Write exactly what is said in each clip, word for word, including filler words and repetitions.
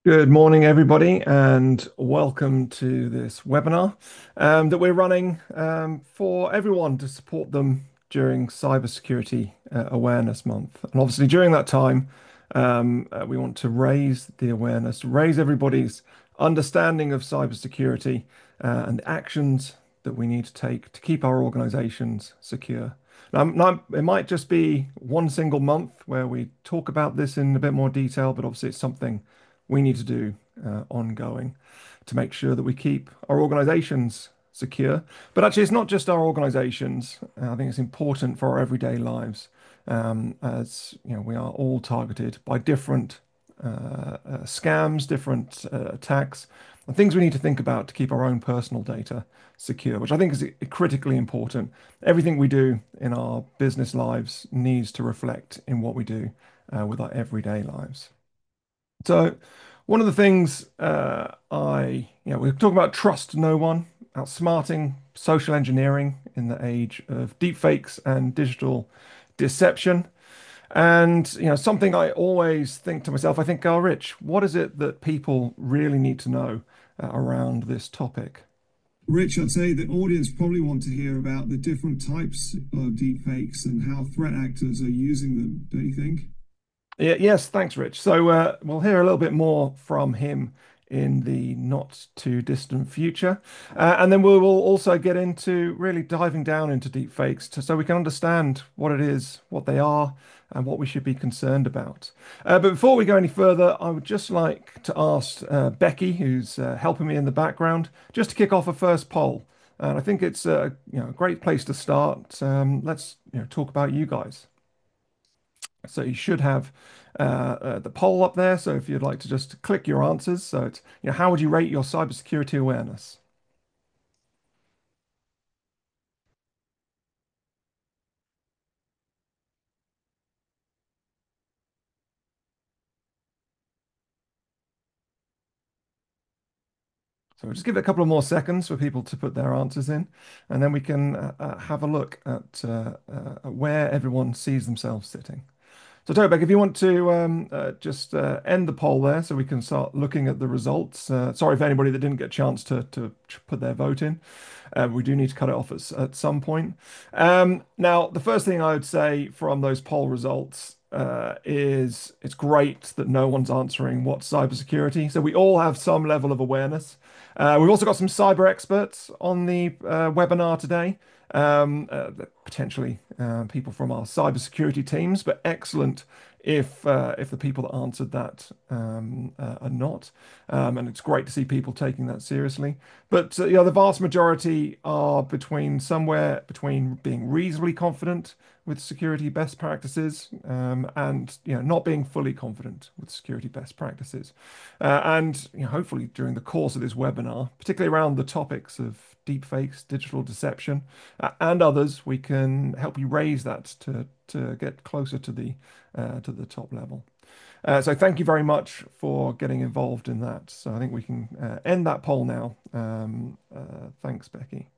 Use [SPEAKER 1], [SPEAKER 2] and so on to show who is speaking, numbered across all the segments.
[SPEAKER 1] Good morning, everybody, and welcome to this webinar um, that we're running um, for everyone to support them during Cybersecurity uh, Awareness Month. And obviously, during that time, um, uh, we want to raise the awareness, raise everybody's understanding of cybersecurity uh, and the actions that we need to take to keep our organizations secure. Now, now, it might just be one single month where we talk about this in a bit more detail, but obviously, it's something we need to do uh, ongoing to make sure that we keep our organizations secure. But actually, it's not just our organizations. Uh, I think it's important for our everyday lives, um, as you know, we are all targeted by different uh, uh, scams, different uh, attacks, and things we need to think about to keep our own personal data secure, which I think is critically important. Everything we do in our business lives needs to reflect in what we do uh, with our everyday lives. So, one of the things uh, I, you know, we're talking about trust no one, outsmarting social engineering in the age of deepfakes and digital deception. And, you know, something I always think to myself, I think, oh, Rich, what is it that people really need to know uh, around this topic?
[SPEAKER 2] Rich, I'd say the audience probably want to hear about the different types of deepfakes and how threat actors are using them, don't you think?
[SPEAKER 1] Yeah, yes, thanks, Rich. So uh, we'll hear a little bit more from him in the not too distant future. Uh, and then we will also get into really diving down into deep fakes to, so we can understand what it is, what they are, and what we should be concerned about. Uh, but before we go any further, I would just like to ask uh, Becky, who's uh, helping me in the background, just to kick off a first poll. And I think it's a, you know, a great place to start. Um, let's you know, talk about you guys. So you should have uh, uh, the poll up there. So if you'd like to just click your answers. So it's, you know, how would you rate your cybersecurity awareness? So we'll just give it a couple of more seconds for people to put their answers in, and then we can uh, uh, have a look at uh, uh, where everyone sees themselves sitting. So, Tobek, if you want to um, uh, just uh, end the poll there so we can start looking at the results. Uh, sorry for anybody that didn't get a chance to, to put their vote in. Uh, we do need to cut it off at, at some point. Um, now, the first thing I would say from those poll results uh, is it's great that no one's answering what's cybersecurity. So we all have some level of awareness. Uh, we've also got some cyber experts on the uh, webinar today, um, uh, potentially uh, people from our cybersecurity teams, but excellent if uh, if the people that answered that um, uh, are not. Um, and it's great to see people taking that seriously. But uh, you know, the vast majority are between somewhere between being reasonably confident with security best practices um, and you know not being fully confident with security best practices. Uh, and you know, hopefully during the course of this webinar, particularly around the topics of deepfakes, digital deception, uh, and others, we can help you raise that to to get closer to the uh, to the top level. Uh, so thank you very much for getting involved in that. So I think we can uh, end that poll now. Um, uh, thanks, Becky.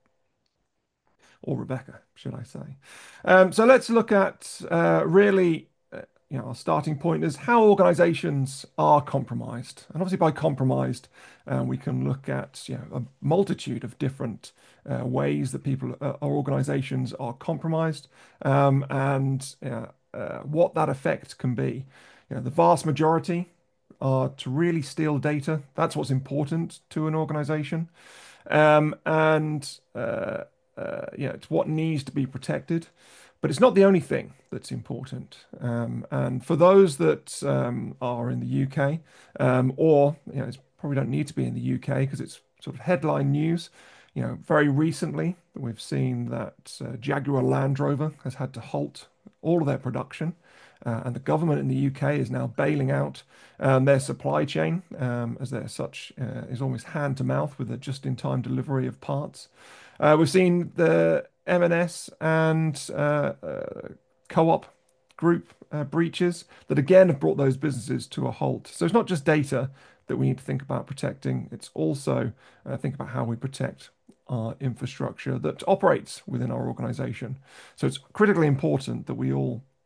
[SPEAKER 1] Or Rebecca, should I say. Um, so let's look at uh, really, uh, you know, our starting point is how organizations are compromised. And obviously by compromised, uh, we can look at, you know, a multitude of different uh, ways that people, uh, our organizations are compromised um, and uh, uh, what that effect can be. You know, the vast majority are to really steal data. That's what's important to an organization. Um, and uh, uh, yeah, it's what needs to be protected, but it's not the only thing that's important. Um, and for those that um, are in the U K, um, or you know, it's probably don't need to be in the U K because it's sort of headline news. You know, very recently we've seen that uh, Jaguar Land Rover has had to halt all of their production. Uh, and the government in the U K is now bailing out um, their supply chain, um, as they're such uh, is almost hand to mouth with a just-in-time delivery of parts. Uh, we've seen the M and S and uh, uh, Co-op group uh, breaches that again have brought those businesses to a halt. So it's not just data that we need to think about protecting, it's also uh, think about how we protect our infrastructure that operates within our organization. So it's critically important that we all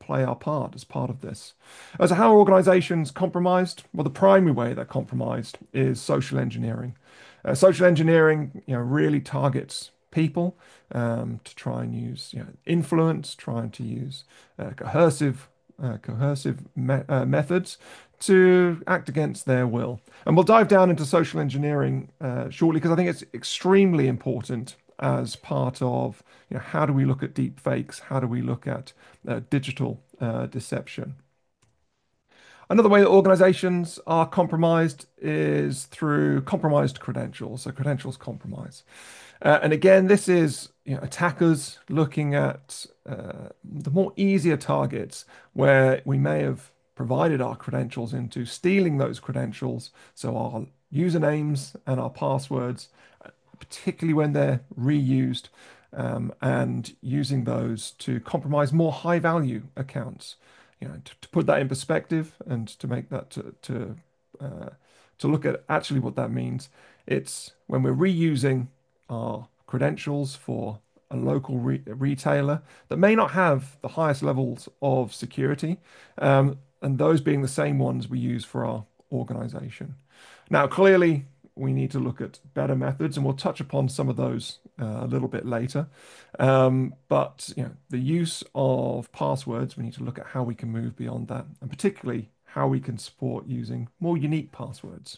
[SPEAKER 1] play our part as part of this. As to how are organizations compromised? Well, the primary way they're compromised is social engineering. Uh, social engineering, you know, really targets people um, to try and use, you know, influence, trying to use uh, coercive, uh, coercive me uh, methods to act against their will. And we'll dive down into social engineering uh, shortly because I think it's extremely important as part of, you know, how do we look at deep fakes? How do we look at uh, digital uh, deception? Another way that organizations are compromised is through compromised credentials, so credentials compromise. Uh, and again, this is, you know, attackers looking at uh, the more easier targets where we may have provided our credentials into stealing those credentials, so our usernames and our passwords, particularly when they're reused, um, and using those to compromise more high value accounts. You know, to, to put that in perspective and to make that to to, uh, to look at actually what that means. It's when we're reusing our credentials for a local re retailer that may not have the highest levels of security, um, and those being the same ones we use for our organization. Now, clearly, we need to look at better methods, and we'll touch upon some of those uh, a little bit later. Um, but you know, the use of passwords, we need to look at how we can move beyond that, and particularly how we can support using more unique passwords.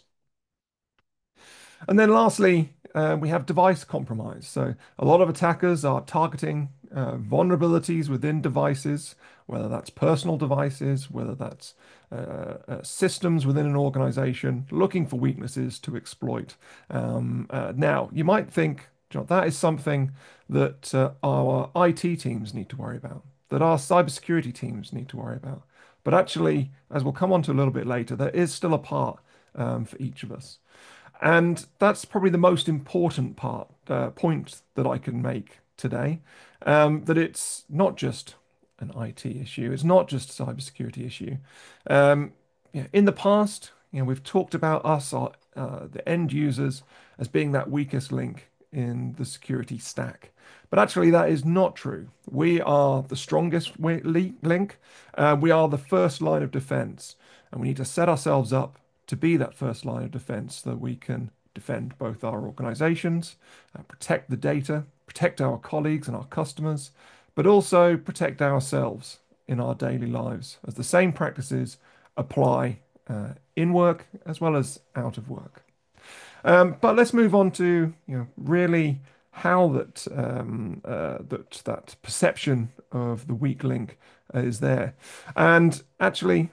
[SPEAKER 1] And then lastly, uh, we have device compromise. So a lot of attackers are targeting uh, vulnerabilities within devices, whether that's personal devices, whether that's uh, uh, systems within an organization, looking for weaknesses to exploit. Um, uh, now, you might think, John, that is something that uh, our I T teams need to worry about, that our cybersecurity teams need to worry about. But actually, as we'll come on to a little bit later, there is still a part um, for each of us. And that's probably the most important part, uh, point that I can make today, um, that it's not just an I T issue, it's not just a cybersecurity issue. Um, yeah, in the past, you know, we've talked about us, our, uh, the end users, as being that weakest link in the security stack. But actually, that is not true. We are the strongest link. Uh, we are the first line of defense, and we need to set ourselves up to be that first line of defense so that we can defend both our organizations, uh, protect the data, protect our colleagues and our customers, but also protect ourselves in our daily lives as the same practices apply uh, in work as well as out of work. Um, but let's move on to, you know, really how that um, uh, that that perception of the weak link uh, is there. And actually,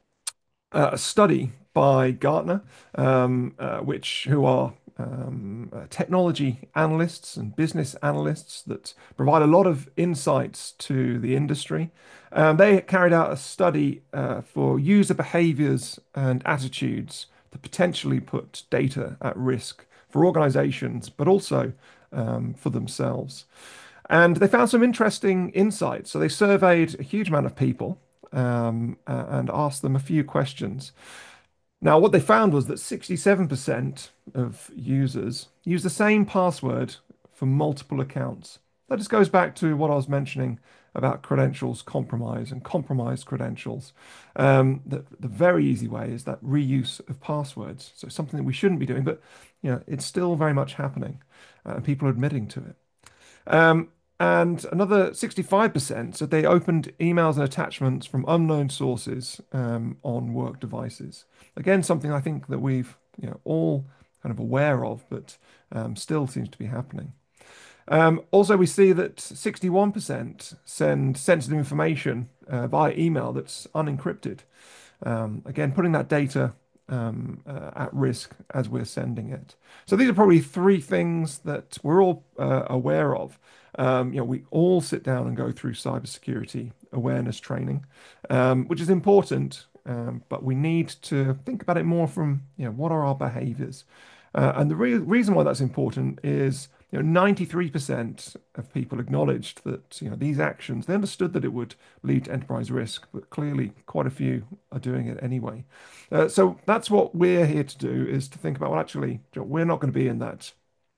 [SPEAKER 1] uh, a study by Gartner, um, uh, which who are um, uh, technology analysts and business analysts that provide a lot of insights to the industry. Um, they carried out a study uh, for user behaviors and attitudes to potentially put data at risk for organizations, but also um, for themselves. And they found some interesting insights. So they surveyed a huge amount of people um, uh, and asked them a few questions. Now, what they found was that sixty-seven percent of users use the same password for multiple accounts. That just goes back to what I was mentioning about credentials compromise and compromised credentials. Um, the, the very easy way is that reuse of passwords. So something that we shouldn't be doing, but you know, it's still very much happening, uh, and people are admitting to it. Um, and another sixty-five percent said they opened emails and attachments from unknown sources um, on work devices. Again, something I think that we've, you know, all kind of aware of, but um, still seems to be happening. Um, also, we see that sixty-one percent send sensitive information uh, via email that's unencrypted. Um, again, putting that data um, uh, at risk as we're sending it. So these are probably three things that we're all uh, aware of. Um, you know, we all sit down and go through cybersecurity awareness training, um, which is important, um, but we need to think about it more from, you know, what are our behaviors? Uh, and the re reason why that's important is, you know, ninety-three percent of people acknowledged that, you know, these actions, they understood that it would lead to enterprise risk, but clearly quite a few are doing it anyway. Uh, so that's what we're here to do, is to think about, well, actually, we're not going to be in that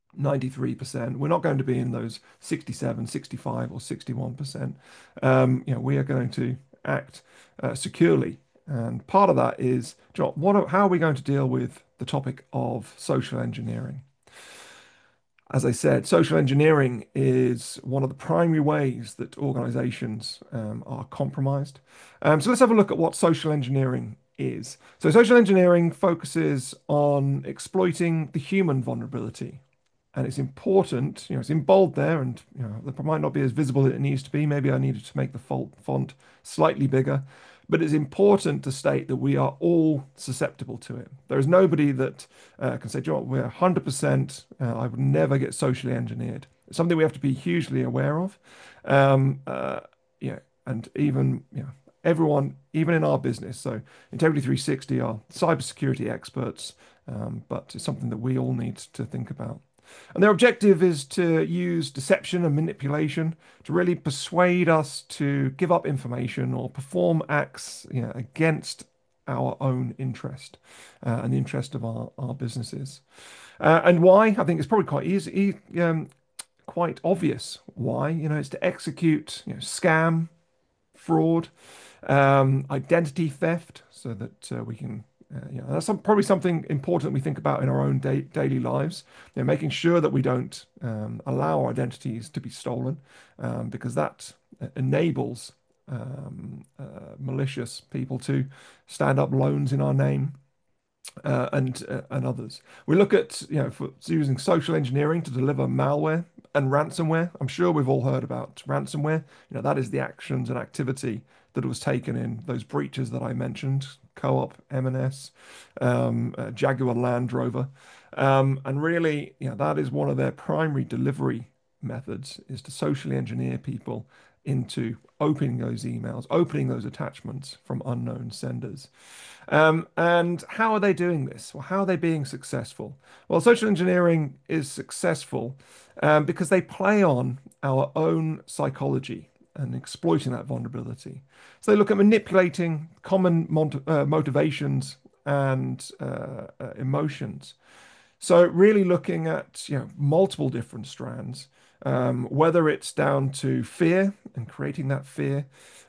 [SPEAKER 1] ninety-three percent. We're not going to be in those sixty-seven, sixty-five, or sixty-one percent. Um, you know, we are going to act uh, securely. And part of that is, John, what are, how are we going to deal with the topic of social engineering? As I said, social engineering is one of the primary ways that organizations um, are compromised. Um, so let's have a look at what social engineering is. So, social engineering focuses on exploiting the human vulnerability, and it's important, you know, it's in bold there, and you know, it might not be as visible as it needs to be. Maybe I needed to make the font font slightly bigger, but it's important to state that we are all susceptible to it. There is nobody that uh, can say, John, we're one hundred percent, uh, I would never get socially engineered. It's something we have to be hugely aware of. Um, uh, yeah, and even, you know, everyone, even in our business. So Integrity three sixty are cybersecurity experts, um, but it's something that we all need to think about. And their objective is to use deception and manipulation to really persuade us to give up information or perform acts, you know, against our own interest uh, and the interest of our, our businesses. Uh, and why? I think it's probably quite easy, e- um, quite obvious why. You know, it's to execute, you know, scam, fraud, um, identity theft, so that uh, we can. Uh, you know, that's some, probably something important we think about in our own da daily lives. You know, making sure that we don't um, allow our identities to be stolen, um, because that uh, enables um, uh, malicious people to stand up loans in our name, uh, and uh, and others. We look at, you know, for using social engineering to deliver malware and ransomware. I'm sure we've all heard about ransomware. You know, that is the actions and activity that was taken in those breaches that I mentioned, Co-op, M and S, um, uh, Jaguar Land Rover. Um, and really, you know, that is one of their primary delivery methods, is to socially engineer people into opening those emails, opening those attachments from unknown senders. Um, and how are they doing this? Well, how are they being successful? Well, social engineering is successful um, because they play on our own psychology and exploiting that vulnerability. So they look at manipulating common mont- uh, motivations and uh, uh, emotions. So really looking at, you know, multiple different strands, um, whether it's down to fear and creating that fear,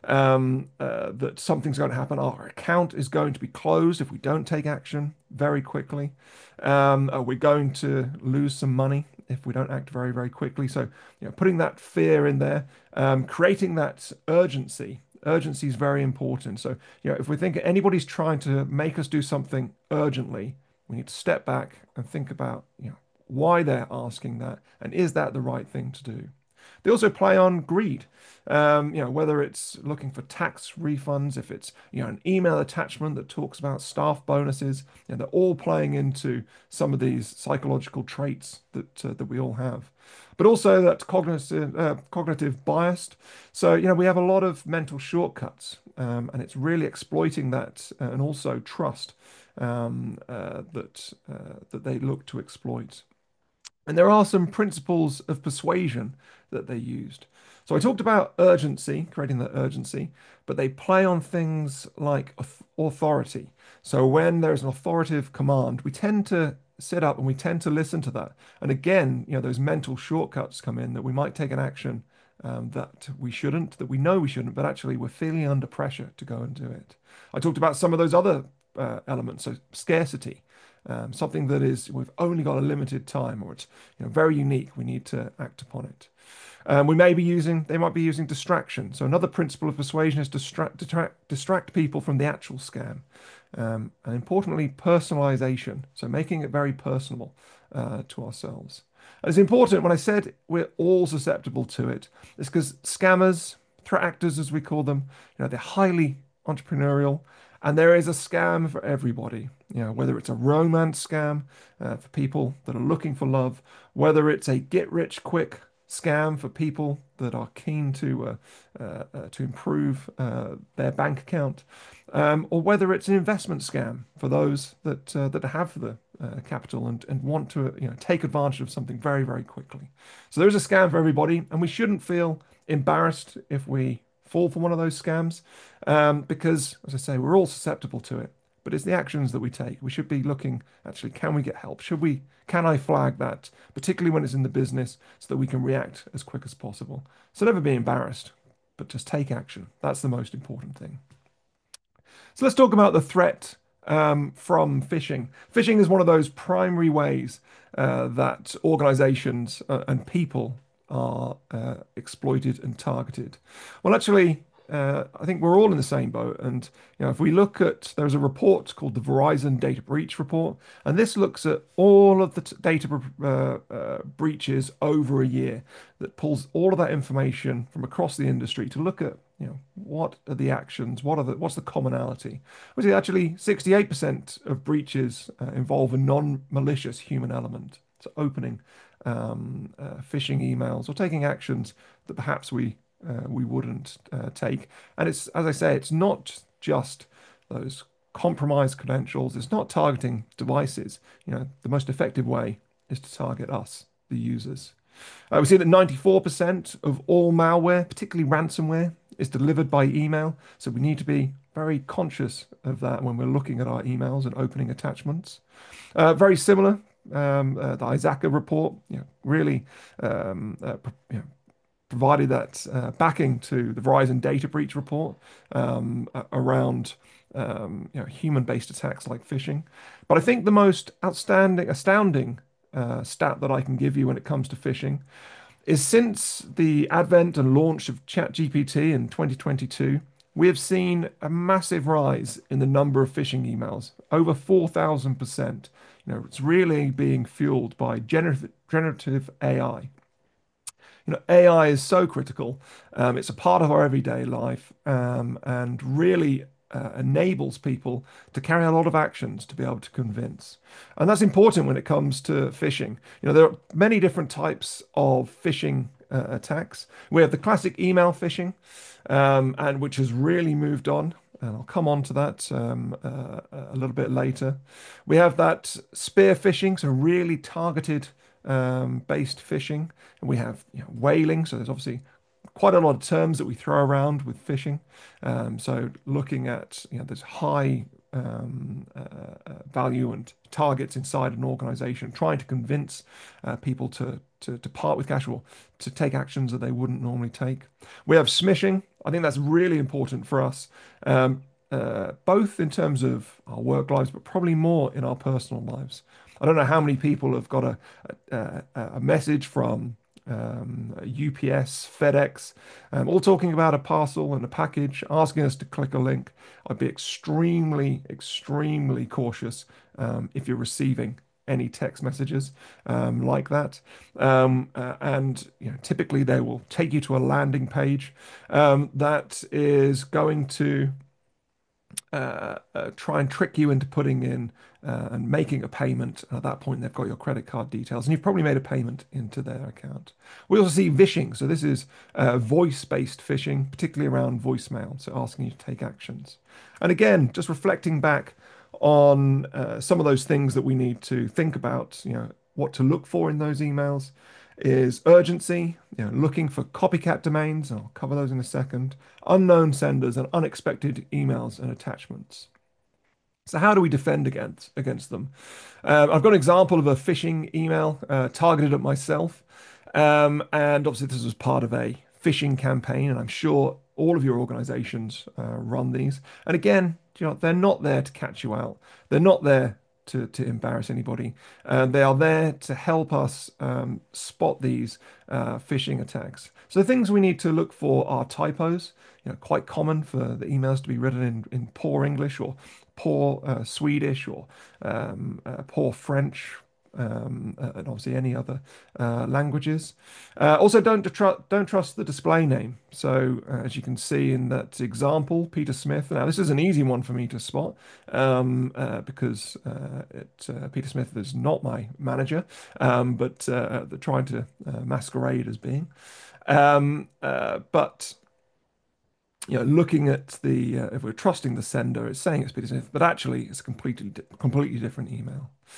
[SPEAKER 1] um, uh, that something's going to happen, our account is going to be closed if we don't take action very quickly. Um, uh, we're going to lose some money if we don't act very, very quickly. So, you know, putting that fear in there, um, creating that urgency. Urgency is very important. So, you know, if we think anybody's trying to make us do something urgently, we need to step back and think about, you know, why they're asking that, and is that the right thing to do? They also play on greed. Um, you know, whether it's looking for tax refunds, if it's, you know, an email attachment that talks about staff bonuses, you know, they're all playing into some of these psychological traits that uh, that we all have. But also that cognitive uh, cognitive bias. So, you know, we have a lot of mental shortcuts, um, and it's really exploiting that, uh, and also trust, um, uh, that uh, that they look to exploit. And there are some principles of persuasion that they used. So I talked about urgency, creating that urgency, but they play on things like authority. So when there's an authoritative command, we tend to sit up and we tend to listen to that. And again, you know, those mental shortcuts come in that we might take an action um, that we shouldn't, that we know we shouldn't, but actually we're feeling under pressure to go and do it. I talked about some of those other uh, elements, so scarcity. Um, something that is, we've only got a limited time, or it's, you know, very unique. We need to act upon it. Um, we may be using, they might be using distraction. So another principle of persuasion is distract, distract, distract people from the actual scam. Um, and importantly, personalization. So making it very personal uh, to ourselves. And it's important, when I said we're all susceptible to it, it's because scammers, threat actors as we call them, you know, they're highly entrepreneurial. And there is a scam for everybody, you know, whether it's a romance scam uh, for people that are looking for love, whether it's a get rich quick scam for people that are keen to uh, uh, uh, to improve uh, their bank account, um, or whether it's an investment scam for those that uh, that have the uh, capital and and want to, you know, take advantage of something very, very quickly. So there's a scam for everybody, and we shouldn't feel embarrassed if we fall for one of those scams, um, because, as I say, we're all susceptible to it. but it's the actions that we take. We should be looking, actually, can we get help? Should we, can I flag that, particularly when it's in the business, so that we can react as quick as possible? So never be embarrassed, but just take action. That's the most important thing. So let's talk about the threat um, from phishing. Phishing is one of those primary ways uh, that organizations uh, and people are uh, exploited and targeted. Well, actually, uh, I think we're all in the same boat. And you know, if we look at, there's a report called the Verizon Data Breach Report, and this looks at all of the t- data uh, uh, breaches over a year, that pulls all of that information from across the industry to look at, you know, what are the actions, what are the, what's the commonality? Which is actually sixty-eight percent of breaches uh, involve a non-malicious human element. So opening um, uh, phishing emails or taking actions that perhaps we uh, we wouldn't uh, take. And it's, as I say, it's not just those compromised credentials. It's not targeting devices. You know, the most effective way is to target us, the users. Uh, we see that ninety-four percent of all malware, particularly ransomware, is delivered by email. So we need to be very conscious of that when we're looking at our emails and opening attachments. Uh, very similar, um, uh, the Isaka report, you know, really um, uh, you know, provided that uh, backing to the Verizon data breach report um, around um, you know, human-based attacks like phishing. But I think the most outstanding, astounding uh, stat that I can give you when it comes to phishing is since the advent and launch of ChatGPT in twenty twenty-two, we have seen a massive rise in the number of phishing emails, over four thousand percent. You know, it's really being fueled by generative, generative A I. You know, A I is so critical. Um, it's a part of our everyday life, um, and really uh, enables people to carry a lot of actions to be able to convince. And that's important when it comes to phishing. You know, there are many different types of phishing uh, attacks. We have the classic email phishing, um, and which has really moved on. And I'll come on to that um, uh, a little bit later. We have that spear phishing, so really targeted um, based phishing. And we have, you know, whaling. So there's obviously quite a lot of terms that we throw around with phishing. Um, so looking at, you know, there's high um, uh, uh, value and targets inside an organization, trying to convince uh, people to, to to part with cash or to take actions that they wouldn't normally take. We have smishing. I think that's really important for us, um, uh, both in terms of our work lives, but probably more in our personal lives. I don't know how many people have got a a, a message from um, U P S, FedEx, um, all talking about a parcel and a package, asking us to click a link. I'd be extremely, extremely cautious um, if you're receiving any text messages um, like that. Um, uh, and you know, typically they will take you to a landing page um, that is going to uh, uh, try and trick you into putting in uh, and making a payment. At that point, they've got your credit card details, and you've probably made a payment into their account. We also see vishing. So this is uh, voice-based phishing, particularly around voicemail, so asking you to take actions. And again, just reflecting back on uh, some of those things that we need to think about, you know, what to look for in those emails is urgency, you know, looking for copycat domains, and I'll cover those in a second, unknown senders, and unexpected emails and attachments. So how do we defend against against them? Um, I've got an example of a phishing email uh, targeted at myself, um, and obviously this was part of a phishing campaign, and I'm sure all of your organizations uh, run these. And again, you know, they're not there to catch you out. They're not there to, to embarrass anybody. Uh, they are there to help us um, spot these uh, phishing attacks. So the things we need to look for are typos. You know, quite common for the emails to be written in, in poor English or poor uh, Swedish or um, uh, poor French, um, uh, and obviously any other uh, languages. Uh, also, don't tr don't trust the display name. So, uh, as you can see in that example, Peter Smith. Now, this is an easy one for me to spot um, uh, because uh, it, uh, Peter Smith is not my manager, um, but uh, they're trying to uh, masquerade as being. Um, uh, but you know, looking at the uh, if we're trusting the sender, it's saying it's Peter Smith, but actually it's a completely completely different email.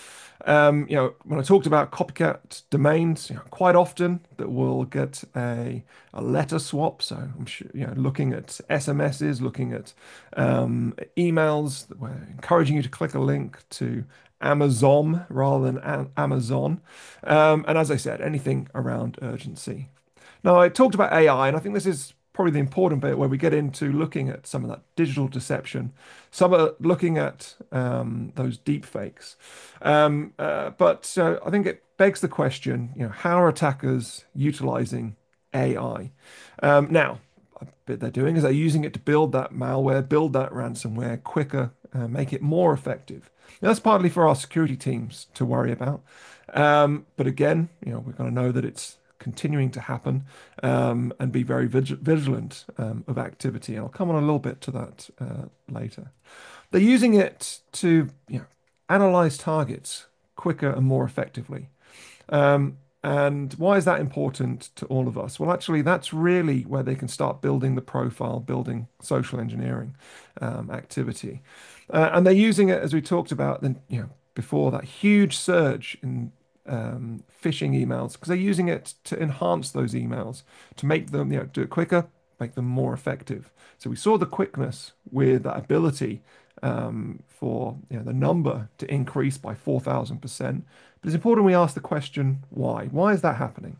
[SPEAKER 1] Um, you know, when I talked about copycat domains, you know, quite often that we'll get a, a letter swap. So I'm sure, you know, looking at S M Ses, looking at um, emails that we're encouraging you to click a link to Amazon rather than a Amazon. Um, and as I said, anything around urgency. Now, I talked about A I, and I think this is probably the important bit where we get into looking at some of that digital deception, some are looking at um, those deep fakes. Um, uh, but uh, I think it begs the question, you know, how are attackers utilizing A I? Um, now, a bit they're doing is they're using it to build that malware, build that ransomware quicker, uh, make it more effective. Now, that's partly for our security teams to worry about. Um, but again, you know, we're going to know that it's continuing to happen um, and be very vig vigilant um, of activity. I'll come on a little bit to that uh, later. They're using it to, you know, analyze targets quicker and more effectively. Um, and why is that important to all of us? Well, actually, that's really where they can start building the profile, building social engineering um, activity. Uh, and they're using it, as we talked about, then, you know, before that huge surge in um, phishing emails, because they're using it to enhance those emails, to make them, you know, do it quicker, make them more effective. So we saw the quickness with that ability um, for, you know, the number to increase by four thousand percent. But it's important we ask the question, why? Why is that happening?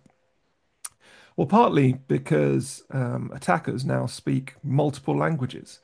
[SPEAKER 1] Well, partly because um, attackers now speak multiple languages.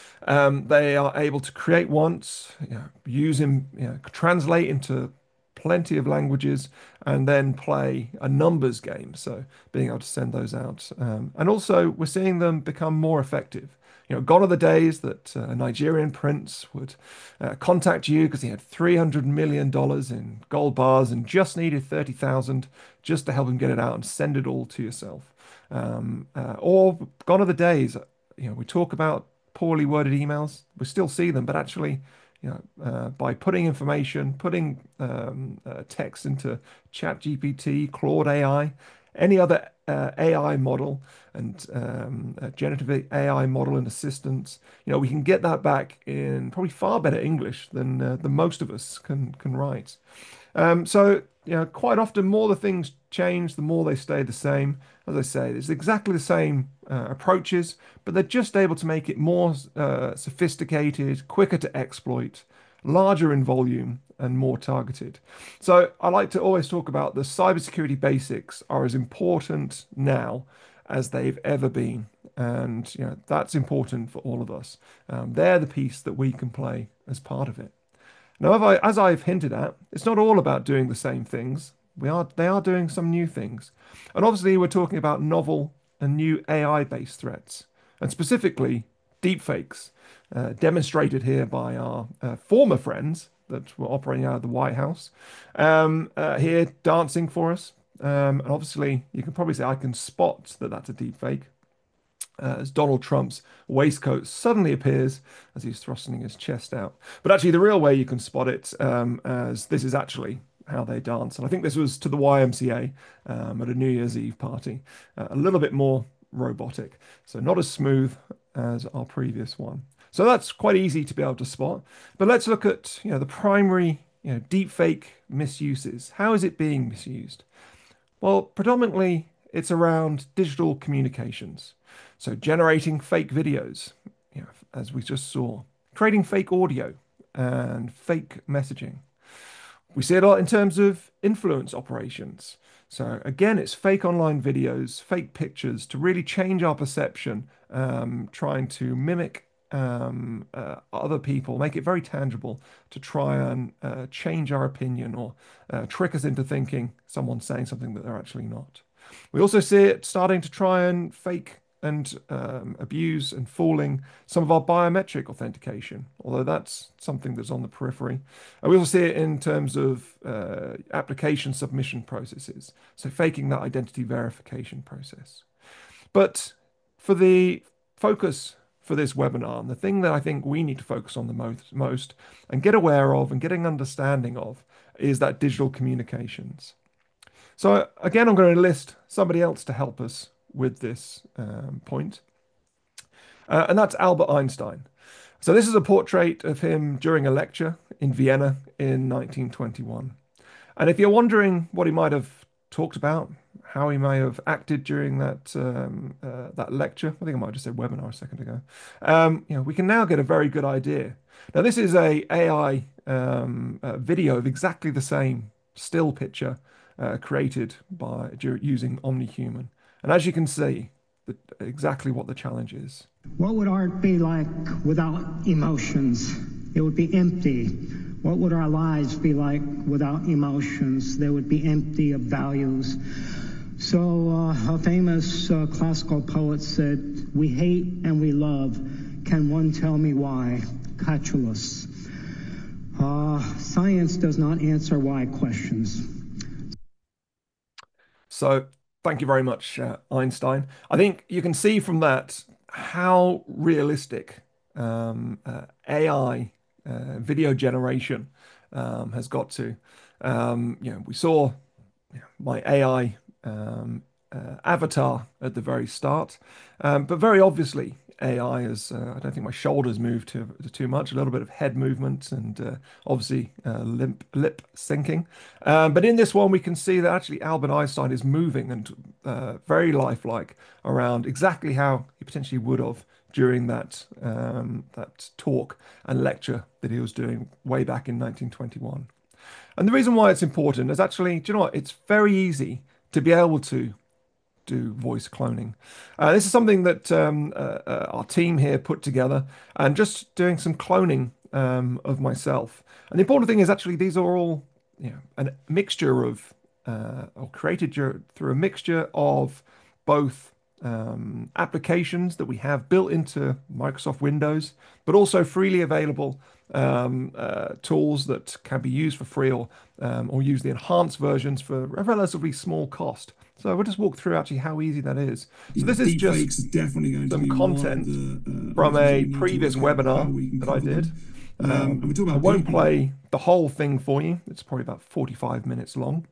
[SPEAKER 1] Um, they are able to create once, you know, use them, you know, translate into plenty of languages, and then play a numbers game. So being able to send those out, um, and also we're seeing them become more effective. You know, gone are the days that uh, a Nigerian prince would uh, contact you because he had three hundred million dollars in gold bars and just needed thirty thousand just to help him get it out and send it all to yourself. Um, uh, or gone are the days, you know, we talk about poorly worded emails. We still see them, but actually, you know, uh, by putting information, putting um, uh, text into ChatGPT, Claude A I, any other uh, A I model, and um, uh, generative A I model and assistants, you know, we can get that back in probably far better English than uh, than most of us can can write. Um, so, you know, quite often, more the things change, the more they stay the same. As I say, it's exactly the same uh, approaches, but they're just able to make it more uh, sophisticated, quicker to exploit, larger in volume, and more targeted. So I like to always talk about the cybersecurity basics are as important now as they've ever been. And, you know, that's important for all of us. Um, they're the piece that we can play as part of it. Now, I, as I've hinted at, it's not all about doing the same things. We are, they are doing some new things. And obviously, we're talking about novel and new A I-based threats, and specifically deepfakes, uh, demonstrated here by our uh, former friends that were operating out of the White House, um, uh, here dancing for us. Um, and obviously, you can probably say I can spot that that's a deepfake uh, as Donald Trump's waistcoat suddenly appears as he's thrusting his chest out. But actually, the real way you can spot it, um, as this is actually how they dance. And I think this was to the Y M C A um, at a New Year's Eve party, uh, a little bit more robotic. So not as smooth as our previous one. So that's quite easy to be able to spot. But let's look at, you know, the primary, you know, deepfake misuses. How is it being misused? Well, predominantly it's around digital communications. So generating fake videos, you know, as we just saw, creating fake audio and fake messaging. We see it a lot in terms of influence operations. So again, it's fake online videos, fake pictures to really change our perception, um, trying to mimic um, uh, other people, make it very tangible to try and uh, change our opinion or uh, trick us into thinking someone's saying something that they're actually not. We also see it starting to try and fake and um, abuse and fooling some of our biometric authentication, although that's something that's on the periphery. And we also see it in terms of uh, application submission processes, so faking that identity verification process. But for the focus for this webinar, and the thing that I think we need to focus on the most, most and get aware of and getting understanding of is that digital communications. So again, I'm going to list somebody else to help us with this um, point, uh, and that's Albert Einstein. So this is a portrait of him during a lecture in Vienna in nineteen twenty-one. And if you're wondering what he might have talked about, how he may have acted during that um, uh, that lecture, I think I might have just said webinar a second ago. Um, you know, we can now get a very good idea. Now, this is a AI um, uh, video of exactly the same still picture uh, created by using OmniHuman, and as you can see, the, exactly what the challenge is.
[SPEAKER 3] What would art be like without emotions? It would be empty. What would our lives be like without emotions? They would be empty of values. So uh, a famous uh, classical poet said, "We hate and we love. Can one tell me why?" Catullus. Uh, science does not answer why questions.
[SPEAKER 1] So thank you very much, uh, Einstein. I think you can see from that how realistic um, uh, A I uh, video generation um, has got to. Um, you know, we saw my A I um, uh, avatar at the very start, um, but very obviously A I is. Uh, I don't think my shoulders moved too too much. A little bit of head movement and uh, obviously uh, lip lip syncing. Um, but in this one, we can see that actually Albert Einstein is moving and uh, very lifelike around exactly how he potentially would have during that um, that talk and lecture that he was doing way back in nineteen twenty-one. And the reason why it's important is actually, do you know what? It's very easy to be able to do voice cloning. Uh, this is something that um, uh, uh, our team here put together and just doing some cloning um, of myself. And the important thing is actually these are all, you know, a mixture of, uh, or created through a mixture of both um, applications that we have built into Microsoft Windows, but also freely available um, uh, tools that can be used for free or um, or use the enhanced versions for a relatively small cost. So we'll just walk through actually how easy that is. So this is just
[SPEAKER 2] is definitely going to
[SPEAKER 1] some
[SPEAKER 2] be
[SPEAKER 1] content
[SPEAKER 2] the, uh,
[SPEAKER 1] from a
[SPEAKER 2] we
[SPEAKER 1] previous webinar that I did.
[SPEAKER 2] Um,
[SPEAKER 1] Um,
[SPEAKER 2] and we talk
[SPEAKER 1] I
[SPEAKER 2] about
[SPEAKER 1] won't play the whole thing for you. It's probably about forty-five minutes long.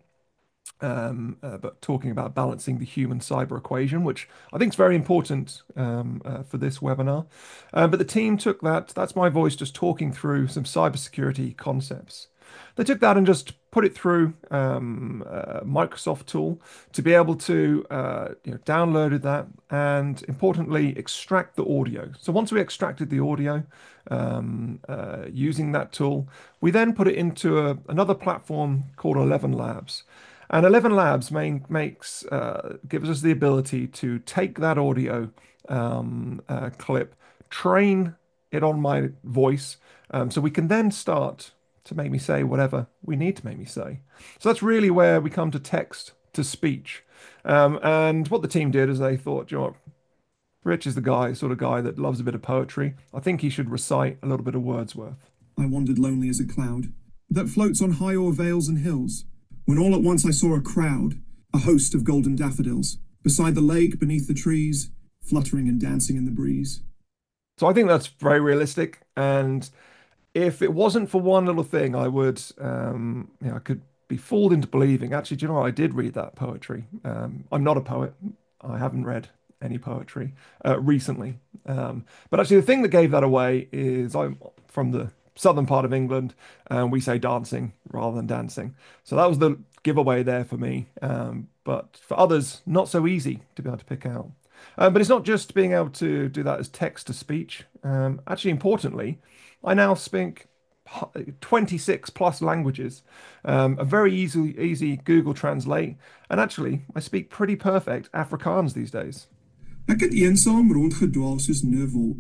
[SPEAKER 1] Um, uh, but talking about balancing the human cyber equation, which I think is very important um, uh, for this webinar. Uh, but the team took that, that's my voice just talking through some cybersecurity concepts. They took that and just put it through um, a Microsoft tool to be able to, uh, you know, downloaded that and importantly, extract the audio. So once we extracted the audio um, uh, using that tool, we then put it into a, another platform called Eleven Labs. And Eleven Labs main, makes uh, gives us the ability to take that audio um, uh, clip, train it on my voice, um, so we can then start to make me say whatever we need to make me say. So that's really where we come to text to speech. Um, and what the team did is they thought, you know what, Rich is the guy, sort of guy that loves a bit of poetry. I think he should recite a little bit of Wordsworth.
[SPEAKER 2] I wandered lonely as a cloud that floats on high o'er vales and hills, when all at once I saw a crowd, a host of golden daffodils, beside the lake, beneath the trees, fluttering and dancing in the breeze.
[SPEAKER 1] So I think that's very realistic. And if it wasn't for one little thing, I would, um, you know, I could be fooled into believing. Actually, do you know what? I did read that poetry. Um, I'm not a poet. I haven't read any poetry uh, recently. Um, but actually, the thing that gave that away is I'm from the southern part of England, and we say dancing rather than dancing. So that was the giveaway there for me. Um, but for others, not so easy to be able to pick out. Um, but it's not just being able to do that as text to speech. Um, actually, importantly, I now speak twenty-six plus languages, um, a very easy, easy Google Translate. And actually, I speak pretty perfect Afrikaans these days.
[SPEAKER 2] Ek het eensaam rondgedwaal soos nevel,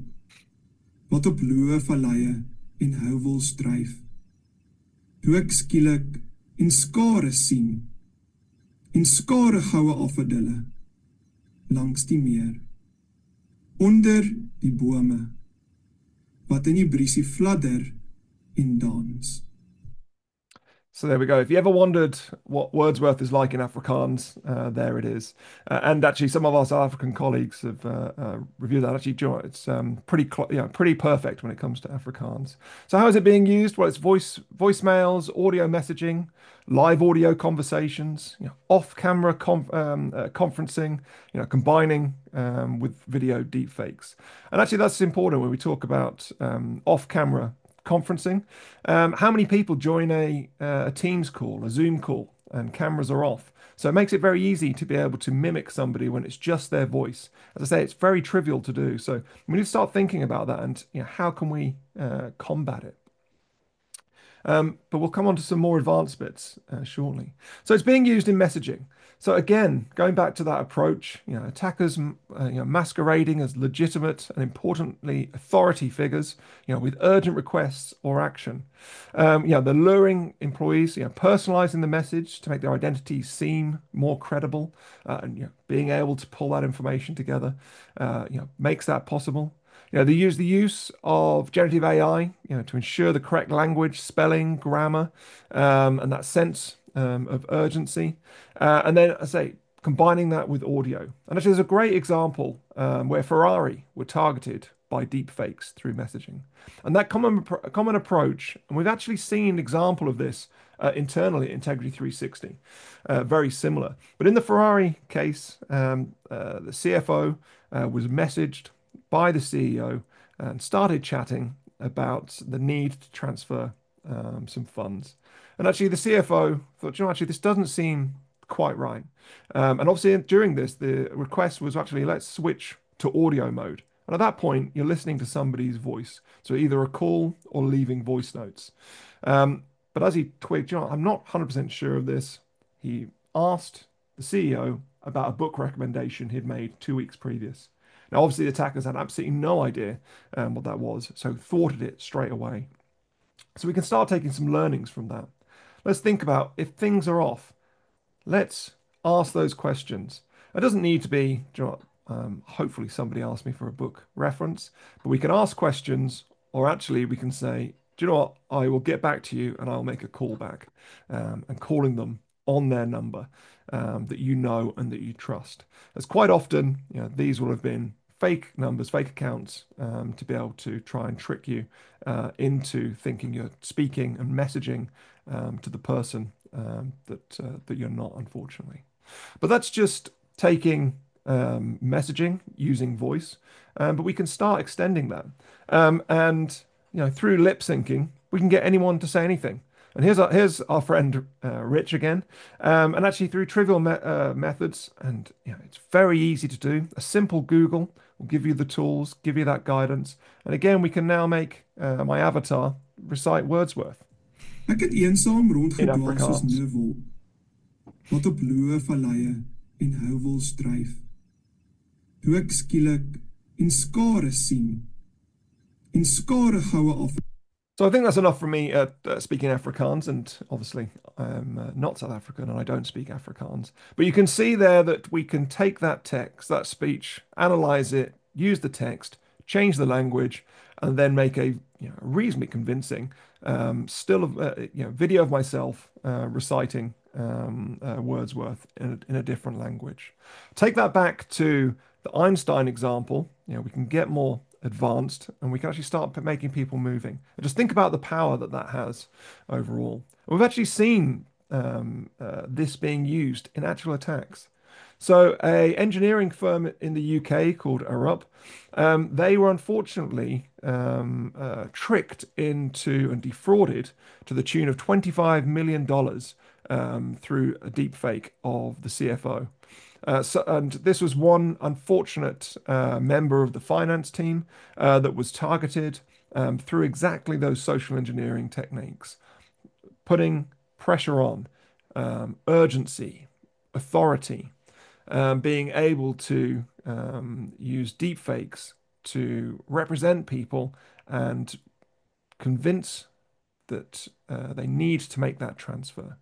[SPEAKER 2] wat op loeë valleie en houwels dryf. Toe ek skielik en skare sien, en skare goue afverdille, langs die meer, onder die bome, wat in die briesie fladder en dans.
[SPEAKER 1] So there we go. If you ever wondered what Wordsworth is like in Afrikaans, uh, there it is. Uh, and actually, some of our South African colleagues have uh, uh, reviewed that. Actually, it's um, pretty, you know, pretty perfect when it comes to Afrikaans. So how is it being used? Well, it's voice, voicemails, audio messaging, live audio conversations, you know, off-camera conf um, uh, conferencing, you know, combining um, with video deepfakes. And actually, that's important when we talk about um, off-camera conferencing. Um, how many people join a, uh, a Teams call, a Zoom call, and cameras are off? So it makes it very easy to be able to mimic somebody when it's just their voice. As I say, it's very trivial to do. So we need to start thinking about that and, you know, how can we uh, combat it? Um, but we'll come on to some more advanced bits uh, shortly. So it's being used in messaging. So again, going back to that approach, you know, attackers, uh, you know, masquerading as legitimate and importantly authority figures, you know, with urgent requests or action. Um, you know, they're luring employees, you know, personalizing the message to make their identities seem more credible, uh, and you know, being able to pull that information together, uh, you know, makes that possible. You know, they use the use of generative A I, you know, to ensure the correct language, spelling, grammar, um, and that sense um, of urgency. Uh, and then, I say, combining that with audio. And actually, there's a great example um, where Ferrari were targeted by deep fakes through messaging. And that common common approach, and we've actually seen an example of this uh, internally at Integrity three sixty, uh, very similar. But in the Ferrari case, um, uh, the C F O uh, was messaged by the C E O and started chatting about the need to transfer um, some funds. And actually, the C F O thought, you know, actually, this doesn't seem quite right. Um, and obviously, during this, the request was actually, let's switch to audio mode. And at that point, you're listening to somebody's voice. So either a call or leaving voice notes. Um, but as he twigged, you know, I'm not one hundred percent sure of this. He asked the C E O about a book recommendation he'd made two weeks previous. Now, obviously, the attackers had absolutely no idea um, what that was, so thwarted it straight away. So we can start taking some learnings from that. Let's think about if things are off, let's ask those questions. It doesn't need to be, you know, um, hopefully somebody asked me for a book reference, but we can ask questions, or actually we can say, do you know what? I will get back to you and I'll make a call back, um, and calling them on their number um, that you know and that you trust. As quite often, you know, these will have been fake numbers, fake accounts, um, to be able to try and trick you uh, into thinking you're speaking and messaging um, to the person um, that uh, that you're not, unfortunately. But that's just taking um, messaging using voice, um, but we can start extending that, um, and you know, through lip syncing, we can get anyone to say anything. And here's our, here's our friend uh, Rich again. Um, and actually through trivial me uh, methods, and you know, it's very easy to do. A simple Google will give you the tools, give you that guidance. And again, we can now make uh, my avatar recite Wordsworth
[SPEAKER 2] Ek het eensaam
[SPEAKER 1] in
[SPEAKER 2] rondgedwaal soos
[SPEAKER 1] Afrikaans.
[SPEAKER 2] nevel, wat op loe valleie en houwels dryf. Toe ek skielik en skare sien, en skare goue af.
[SPEAKER 1] So I think that's enough for me uh, uh, speaking Afrikaans, and obviously I'm uh, not South African and I don't speak Afrikaans. But you can see there that we can take that text, that speech, analyze it, use the text, change the language, and then make a, you know, reasonably convincing um, still uh, you know, video of myself uh, reciting um, uh, Wordsworth in a, in a different language. Take that back to the Einstein example. You know, we can get more advanced and we can actually start making people moving. And just think about the power that that has overall. We've actually seen um, uh, this being used in actual attacks. So a engineering firm in the U K called Arup, um, they were unfortunately um, uh, tricked into and defrauded to the tune of twenty-five million dollars um, through a deep fake of the C F O. Uh, so, and this was one unfortunate uh, member of the finance team uh, that was targeted um, through exactly those social engineering techniques, putting pressure on, um, urgency, authority, um, being able to um, use deepfakes to represent people and convince that uh, they need to make that transfer.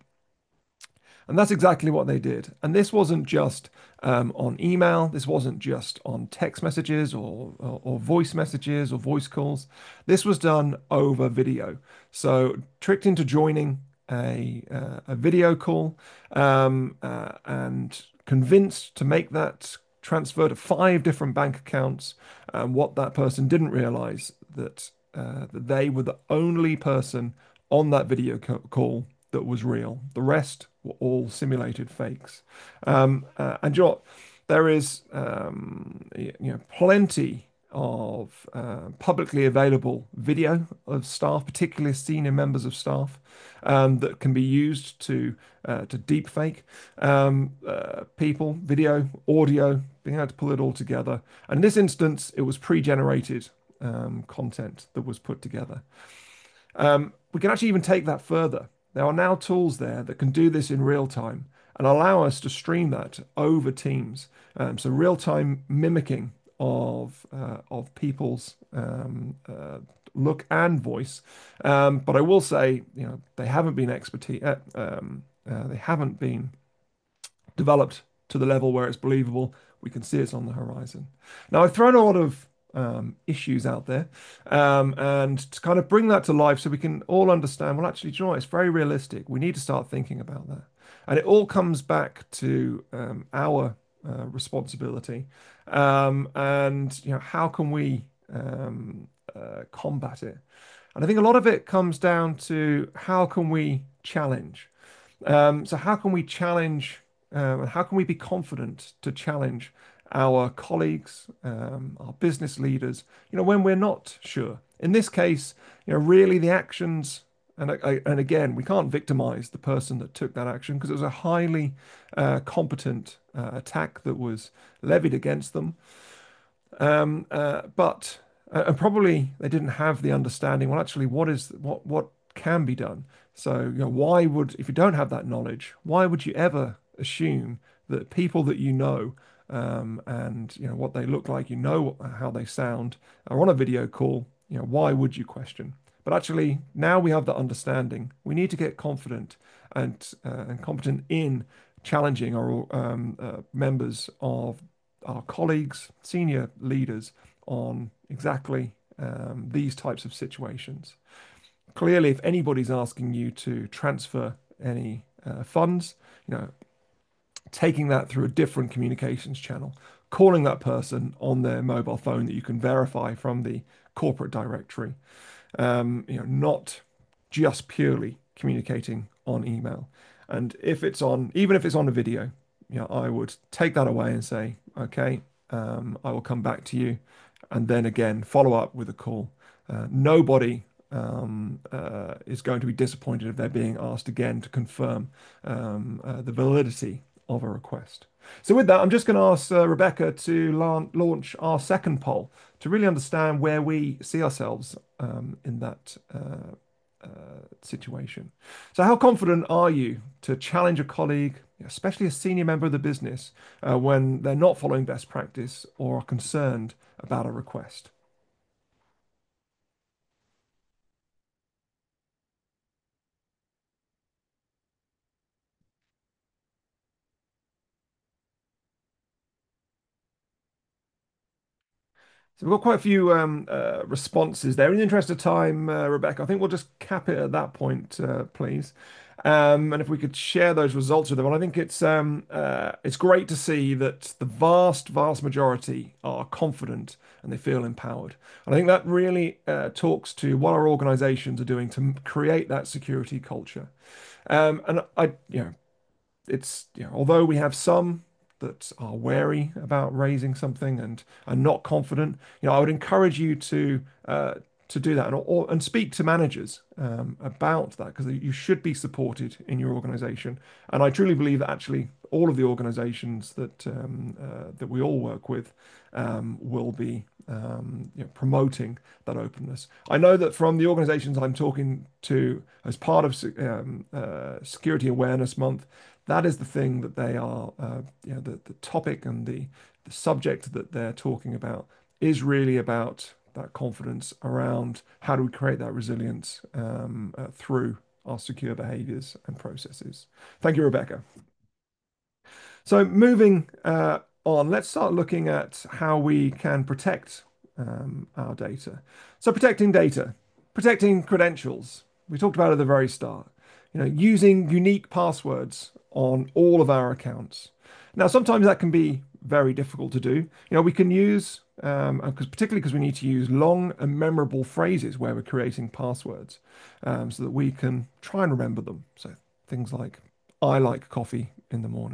[SPEAKER 1] And that's exactly what they did. And this wasn't just um, on email. This wasn't just on text messages or, or, or voice messages or voice calls. This was done over video. So tricked into joining a, uh, a video call um, uh, and convinced to make that transfer to five different bank accounts. And what that person didn't realize that, uh, that they were the only person on that video call that was real. The rest were all simulated fakes. Um, uh, and you know what? There is um, you know, plenty of uh, publicly available video of staff, particularly senior members of staff, um, that can be used to uh, to deepfake um, uh, people, video, audio, being able to pull it all together. And in this instance, it was pre-generated um, content that was put together. Um, we can actually even take that further. There are now tools there that can do this in real time and allow us to stream that over Teams. Um, so real-time mimicking of uh, of people's um, uh, look and voice. Um, but I will say, you know, they haven't been expertise. Uh, um, uh, they haven't been developed to the level where it's believable. We can see it's on the horizon. Now, I've thrown a lot of um, issues out there, um, and to kind of bring that to life so we can all understand, well, actually, do you know what? It's very realistic. We need to start thinking about that. And it all comes back to um, our uh, responsibility. Um, and, you know, how can we um, uh, combat it? And I think a lot of it comes down to how can we challenge? Um, so how can we challenge, um, and how can we be confident to challenge our colleagues, um, our business leaders, you know, when we're not sure? In this case, you know, really the actions, and I, and again, we can't victimize the person that took that action because it was a highly uh, competent uh, attack that was levied against them. Um, uh, but uh, and probably they didn't have the understanding. Well, actually, what is what what can be done? So, you know, why would, if you don't have that knowledge, why would you ever assume that people that you know um, and you know what they look like, you know how they sound, are on a video call? You know, why would you question? But actually, now we have that understanding. We need to get confident and uh, and competent in challenging our um, uh, members of our colleagues, senior leaders on exactly um, these types of situations. Clearly, if anybody's asking you to transfer any uh, funds, you know, taking that through a different communications channel, calling that person on their mobile phone that you can verify from the corporate directory, um, you know, not just purely communicating on email. And if it's on, even if it's on a video, you know, I would take that away and say, okay, um, I will come back to you, and then again follow up with a call. Uh, nobody um, uh, is going to be disappointed if they're being asked again to confirm um, uh, the validity of a request. So with that, I'm just going to ask uh, Rebecca to la launch our second poll to really understand where we see ourselves um, in that uh, uh, situation. So how confident are you to challenge a colleague, especially a senior member of the business, uh, when they're not following best practice or are concerned about a request? So we've got quite a few um, uh, responses there. In the interest of time, uh, Rebecca, I think we'll just cap it at that point, uh, please. Um, and if we could share those results with everyone, I think it's um, uh, it's great to see that the vast, vast majority are confident and they feel empowered. And I think that really uh, talks to what our organizations are doing to create that security culture. Um, and I, you know, it's, you know, although we have some that are wary about raising something and are not confident, you know, I would encourage you to uh, to do that and or, and speak to managers um, about that, because you should be supported in your organization. And I truly believe that actually all of the organizations that um, uh, that we all work with um, will be um, you know, promoting that openness. I know that from the organizations I'm talking to as part of um, uh, Security Awareness Month, that is the thing that they are, uh, you know, the, the topic and the, the subject that they're talking about is really about that confidence around how do we create that resilience um, uh, through our secure behaviors and processes. Thank you, Rebecca. So moving uh, on, let's start looking at how we can protect um, our data. So protecting data, protecting credentials. We talked about it at the very start. You know, using unique passwords on all of our accounts. Now, sometimes that can be very difficult to do. You know, we can use, um, because particularly because we need to use long and memorable phrases where we're creating passwords, um, so that we can try and remember them. So things like, I like coffee in the morning.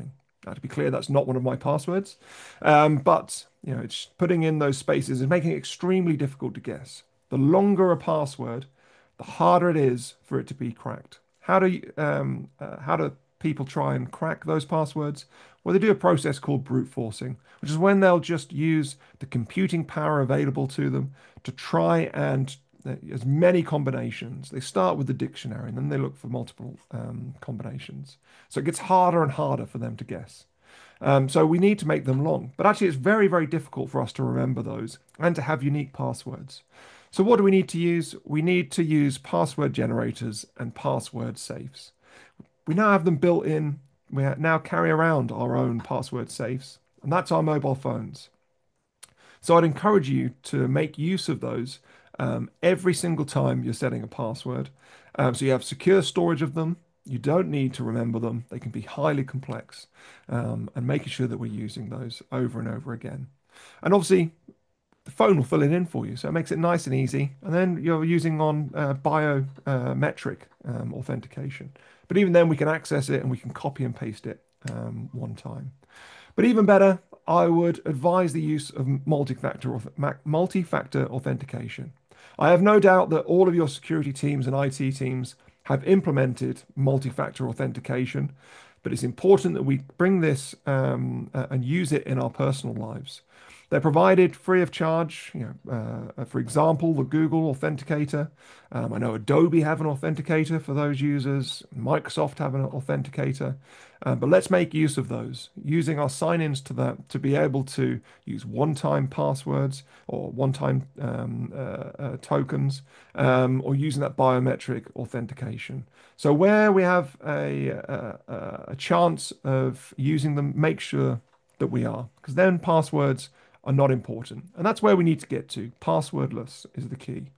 [SPEAKER 1] Now, to be clear, that's not one of my passwords, um, but you know, it's putting in those spaces and making it extremely difficult to guess. The longer a password, the harder it is for it to be cracked. How do you, um, uh, how do people try and crack those passwords? Well, they do a process called brute forcing, which is when they'll just use the computing power available to them to try and uh, as many combinations. They start with the dictionary and then they look for multiple um, combinations. So it gets harder and harder for them to guess. Um, so we need to make them long. But actually, it's very, very difficult for us to remember those and to have unique passwords. So what do we need to use? We need to use password generators and password safes. We now have them built in. We now carry around our own password safes, and that's our mobile phones. So I'd encourage you to make use of those um, every single time you're setting a password. Um, so you have secure storage of them. You don't need to remember them. They can be highly complex, um, and making sure that we're using those over and over again. And obviously, the phone will fill it in for you, so it makes it nice and easy. And then you're using on uh, biometric uh, um, authentication. But even then, we can access it and we can copy and paste it um, one time. But even better, I would advise the use of multi-factor multi-factor authentication. I have no doubt that all of your security teams and I T teams have implemented multi-factor authentication, but it's important that we bring this um, uh, and use it in our personal lives. They're provided free of charge. You know, uh, for example, the Google Authenticator. Um, I know Adobe have an authenticator for those users. Microsoft have an authenticator. Uh, but let's make use of those, using our sign-ins to that to be able to use one-time passwords or one-time um, uh, uh, tokens, um, or using that biometric authentication. So where we have a, a, a chance of using them, make sure that we are, because then passwords are not important. And that's where we need to get to. Passwordless is the key.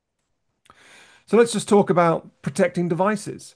[SPEAKER 1] So let's just talk about protecting devices.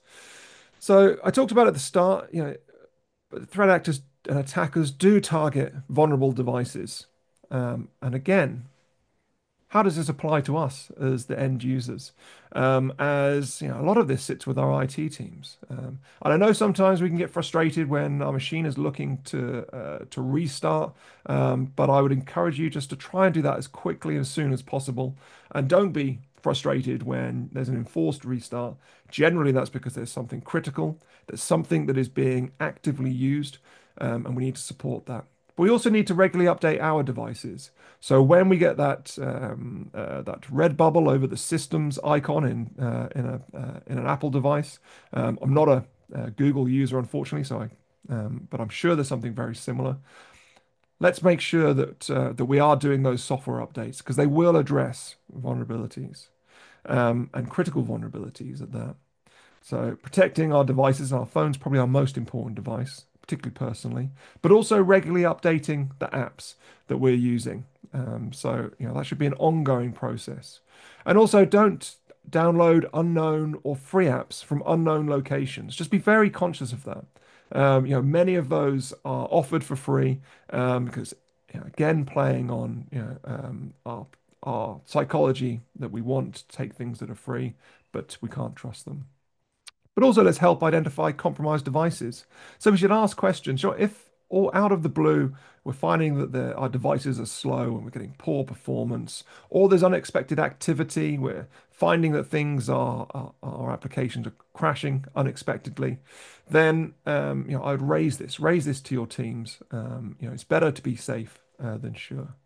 [SPEAKER 1] So I talked about at the start, you know, threat actors and attackers do target vulnerable devices. Um, and again, how does this apply to us as the end users? Um, as you know, a lot of this sits with our I T teams. Um, and I know sometimes we can get frustrated when our machine is looking to uh, to restart. Um, but I would encourage you just to try and do that as quickly as soon as possible. And don't be frustrated when there's an enforced restart. Generally, that's because there's something critical. There's something that is being actively used, um, and we need to support that. But we also need to regularly update our devices. So when we get that um, uh, that red bubble over the systems icon in uh, in a uh, in an Apple device, um, I'm not a, a Google user, unfortunately, so I, um, but I'm sure there's something very similar. Let's make sure that uh, that we are doing those software updates, because they will address vulnerabilities, um, and critical vulnerabilities at that. So protecting our devices, our phone's probably our most important device, particularly personally, but also regularly updating the apps that we're using. Um, so, you know, that should be an ongoing process. And also don't download unknown or free apps from unknown locations. Just be very conscious of that. Um, you know, many of those are offered for free, um, because, you know, again, playing on, you know, um, our, our psychology that we want to take things that are free, but we can't trust them. But also, let's help identify compromised devices. So we should ask questions. Sure, if all out of the blue, we're finding that the, our devices are slow and we're getting poor performance, or there's unexpected activity, we're finding that things are, are our applications are crashing unexpectedly, then um, you know, I would raise this, raise this to your teams. Um, you know, it's better to be safe uh, than sure.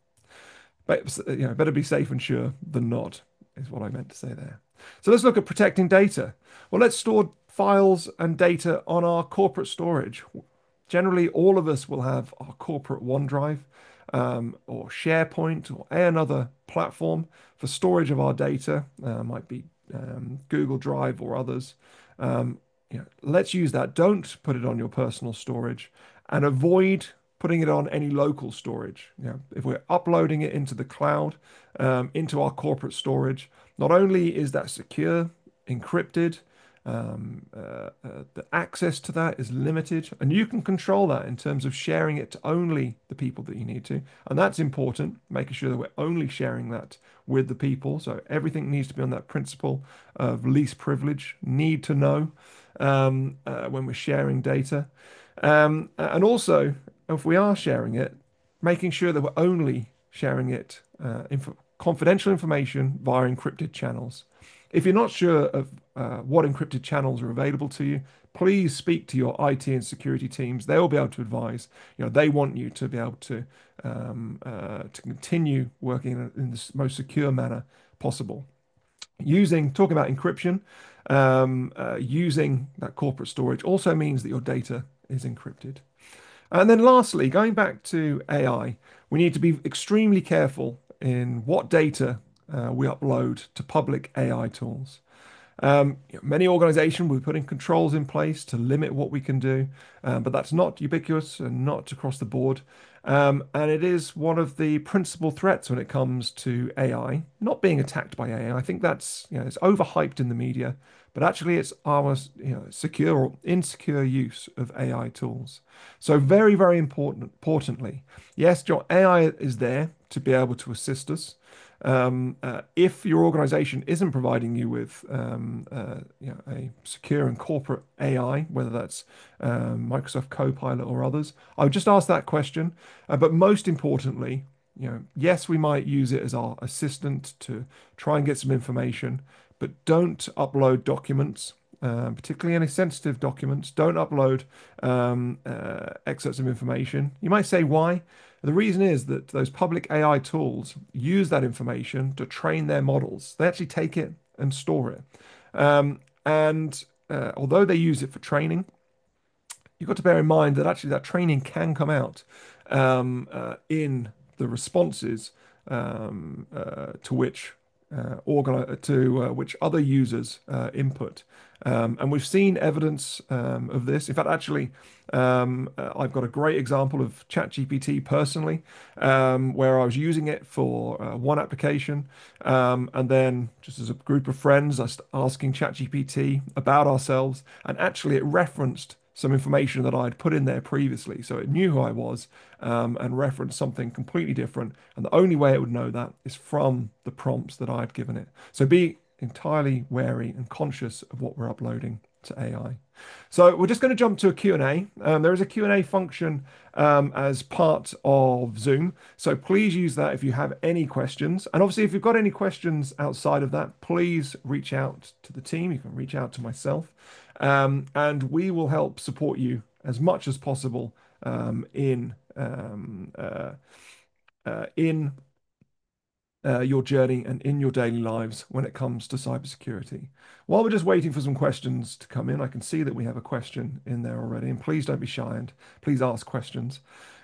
[SPEAKER 1] But you know, better be safe and sure than not, is what I meant to say there. So let's look at protecting data. Well, let's store files and data on our corporate storage. Generally, all of us will have our corporate OneDrive, um, or SharePoint, or another platform for storage of our data. Uh, might be um, Google Drive or others. Um, you know, let's use that. Don't put it on your personal storage, and avoid putting it on any local storage. You know, if we're uploading it into the cloud, um, into our corporate storage, not only is that secure, encrypted, um, uh, uh, the access to that is limited, and you can control that in terms of sharing it to only the people that you need to. And that's important, making sure that we're only sharing that with the people. So everything needs to be on that principle of least privilege, need to know, um, uh, when we're sharing data. Um, and also, if we are sharing it, making sure that we're only sharing it, uh, inf confidential information via encrypted channels. If you're not sure of uh, what encrypted channels are available to you, please speak to your I T and security teams. They'll be able to advise. You know, they want you to be able to um, uh, to continue working in, in the most secure manner possible. Using, talking about encryption, um, uh, using that corporate storage also means that your data is encrypted. And then lastly, going back to A I, we need to be extremely careful in what data uh, we upload to public A I tools. Um, you know, many organizations will be putting controls in place to limit what we can do, um, but that's not ubiquitous and not across the board. Um, and it is one of the principal threats when it comes to A I, not being attacked by A I. I I think that's, you know, it's overhyped in the media, but actually it's our, you know, secure or insecure use of A I tools. So very, very important, importantly, yes, your A I is there to be able to assist us. Um, uh, if your organization isn't providing you with um, uh, you know, a secure and corporate A I, whether that's um, Microsoft Copilot or others, I would just ask that question. Uh, but most importantly, you know, yes, we might use it as our assistant to try and get some information, but don't upload documents, uh, particularly any sensitive documents. Don't upload um, uh, excerpts of information. You might say why? The reason is that those public A I tools use that information to train their models. They actually take it and store it. Um, and uh, although they use it for training, you've got to bear in mind that actually that training can come out um, uh, in the responses um, uh, to which uh, organi- to uh, which other users uh, input. Um, and we've seen evidence um, of this. In fact, actually, um, uh, I've got a great example of ChatGPT personally, um, where I was using it for uh, one application, um, and then just as a group of friends, I was asking ChatGPT about ourselves, and actually it referenced some information that I'd put in there previously. So it knew who I was um, and referenced something completely different. And the only way it would know that is from the prompts that I'd given it. So be entirely wary and conscious of what we're uploading to A I. So we're just going to jump to a Q and A. Um, there is a Q and A function um, as part of Zoom. So please use that if you have any questions. And obviously, if you've got any questions outside of that, please reach out to the team. You can reach out to myself. Um, and we will help support you as much as possible um, in um, uh, uh, in uh, your journey and in your daily lives when it comes to cybersecurity. While we're just waiting for some questions to come in, I can see that we have a question in there already. And please don't be shy and please ask questions.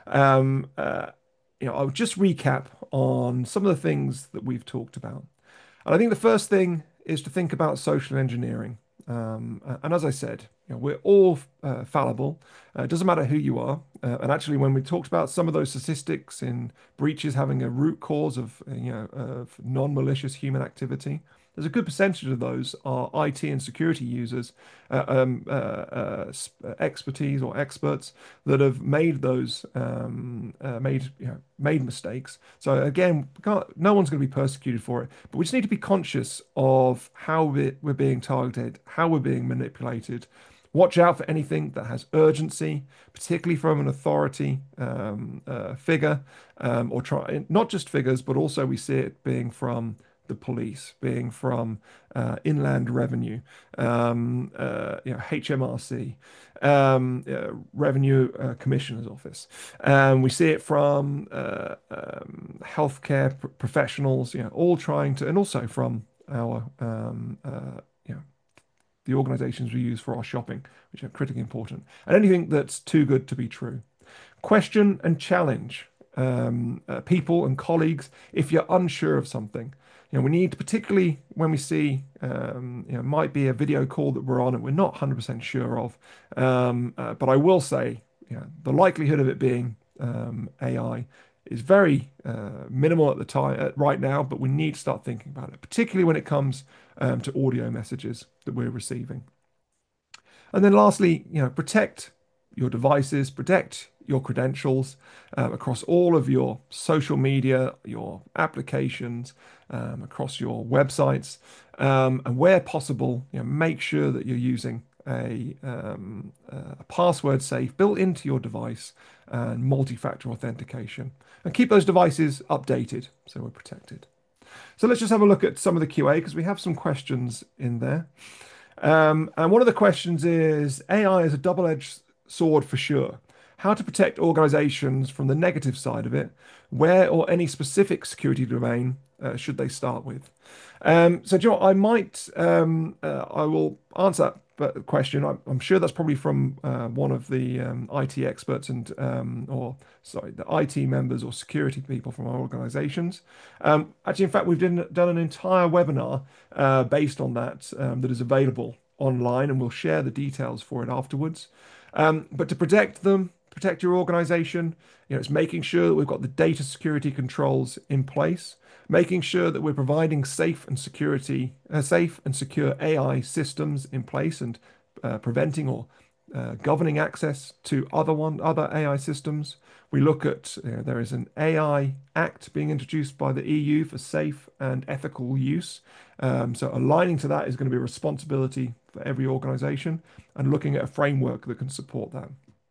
[SPEAKER 1] Um, uh, you know, I'll just recap on some of the things that we've talked about. And I think the first thing is to think about social engineering. Um, uh, and as I said, you know, we're all uh, fallible. Uh, it doesn't matter who you are. Uh, and actually, when we talked about some of those statistics in breaches having a root cause of, uh, you know, of non-malicious human activity, there's a good percentage of those are I T and security users, uh, um, uh, uh, expertise or experts that have made those um, uh, made you know, made mistakes. So again, no one's going to be persecuted for it, but we just need to be conscious of how we're, we're being targeted, how we're being manipulated. Watch out for anything that has urgency, particularly from an authority um, uh, figure, um, or try not just figures, but also we see it being from the police, being from uh, Inland Revenue, um, uh, you know, H M R C, um, uh, Revenue uh, Commissioner's Office. Um, we see it from uh, um, healthcare pr professionals, you know, all trying to, and also from our, um, uh, you know, the organizations we use for our shopping, which are critically important, and anything that's too good to be true. Question and challenge um, uh, people and colleagues if you're unsure of something. You know, we need, particularly when we see, um, you know, might be a video call that we're on and we're not one hundred percent sure of. Um, uh, but I will say, you know, the likelihood of it being um, A I is very uh, minimal at the time, uh, right now, but we need to start thinking about it, particularly when it comes um, to audio messages that we're receiving. And then lastly, you know, protect your devices, protect your credentials um, across all of your social media, your applications, um, across your websites, um, and where possible, you know, make sure that you're using a, um, uh, a password safe built into your device and multi-factor authentication, and keep those devices updated so we're protected. So let's just have a look at some of the Q A because we have some questions in there. Um, and one of the questions is A I is a double-edged sword for sure. How to protect organizations from the negative side of it? Where or any specific security domain uh, should they start with? Um, so, do you know what? I might, um, uh, I will answer that but question. I'm, I'm sure that's probably from uh, one of the um, I T experts and um, or sorry, the I T members or security people from our organizations. Um, actually, in fact, we've done, done an entire webinar uh, based on that um, that is available online, and we'll share the details for it afterwards. Um, but to protect them, protect your organization, you know, it's making sure that we've got the data security controls in place, making sure that we're providing safe and security, uh, safe and secure A I systems in place, and uh, preventing or uh, governing access to other one other A I systems. We look at you know, there is an A I Act being introduced by the E U for safe and ethical use. Um, so aligning to that is going to be a responsibility for every organization, and looking at a framework that can support that.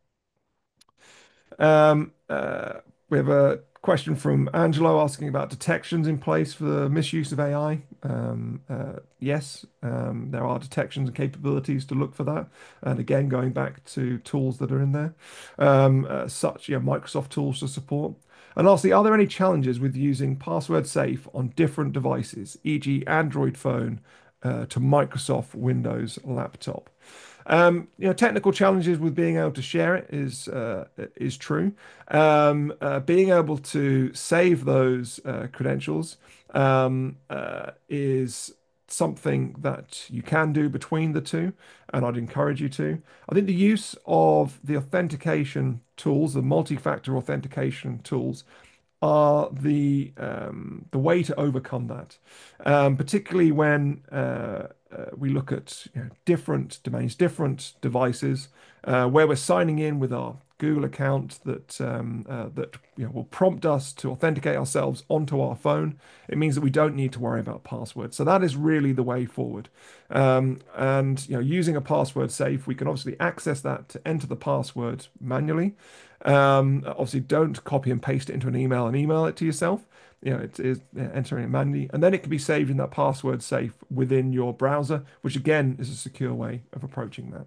[SPEAKER 1] Um, uh, we have a question from Angelo asking about detections in place for the misuse of A I. Um, uh, yes, um, there are detections and capabilities to look for that. And again, going back to tools that are in there, um, uh, such yeah, Microsoft tools to support. And lastly, are there any challenges with using password safe on different devices, for example, Android phone uh, to Microsoft Windows laptop? Um, you know, technical challenges with being able to share it is uh, is true. Um, uh, being able to save those uh, credentials um, uh, is something that you can do between the two, and I'd encourage you to. I think the use of the authentication tools, the multi-factor authentication tools, are the um, the way to overcome that, um, particularly when uh, uh, we look at you know, different domains, different devices, uh, where we're signing in with our Google account that um, uh, that you know, will prompt us to authenticate ourselves onto our phone. It means that we don't need to worry about passwords. So that is really the way forward. Um, and you know, using a password safe, we can obviously access that to enter the password manually. Um, obviously, don't copy and paste it into an email and email it to yourself. You know, it is entering it manually, and then it can be saved in that password safe within your browser, which again is a secure way of approaching that.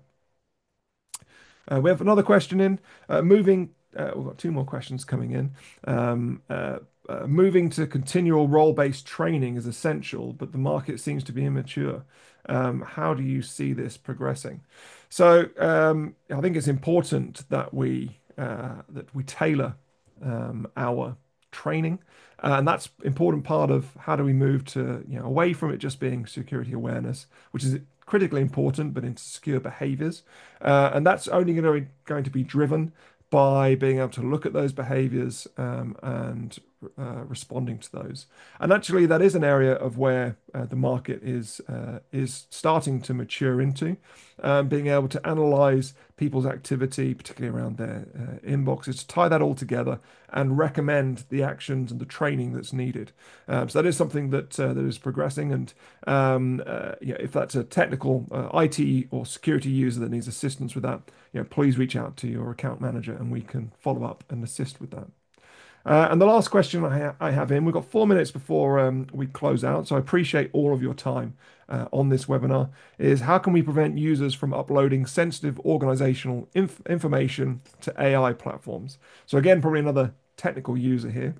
[SPEAKER 1] Uh, we have another question in. Uh, moving, uh, we've got two more questions coming in. Um, uh, uh, moving to continual role-based training is essential, but the market seems to be immature. Um, how do you see this progressing? So um, I think it's important that we uh, that we tailor um, our training, uh, and that's important part of how do we move to you know away from it just being security awareness, which is critically important, but into secure behaviors. Uh, and that's only going to, going to be driven by being able to look at those behaviors um, and uh, responding to those. And actually, that is an area of where uh, the market is uh, is starting to mature into, um, being able to analyze people's activity, particularly around their uh, inboxes, to tie that all together and recommend the actions and the training that's needed. Um, so that is something that uh, that is progressing. And um, uh, you know, if that's a technical uh, I T or security user that needs assistance with that, you know, please reach out to your account manager and we can follow up and assist with that. Uh, and the last question I, ha I have in, we've got four minutes before um, we close out, so I appreciate all of your time uh, on this webinar, is how can we prevent users from uploading sensitive organizational inf information to A I platforms? So again, probably another technical user here.